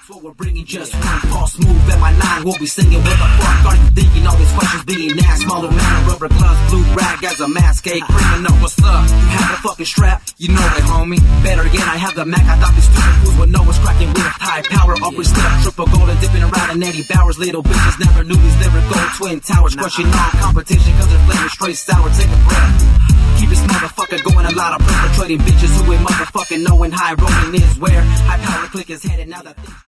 That's what we're bringing, just one false move at my line. We'll be singing, what the fuck are you thinking? All these questions being asked. Smaller man, rubber gloves, blue rag as a mask. Hey, criminal, what's up? You have the fucking strap? You know it, homie. Better yet, I have the Mac. I thought these stupid fools would know what's cracking with high power. Upper step, triple gold and dipping around in Eddie Bowers. Little bitches never knew these lyrical twin towers. Question all competition, cause they're flaming straight sour. Take a breath. Keep this motherfucker going, a lot of perpetrating bitches who ain't motherfucking knowing high rolling is where high power click is headed. Now that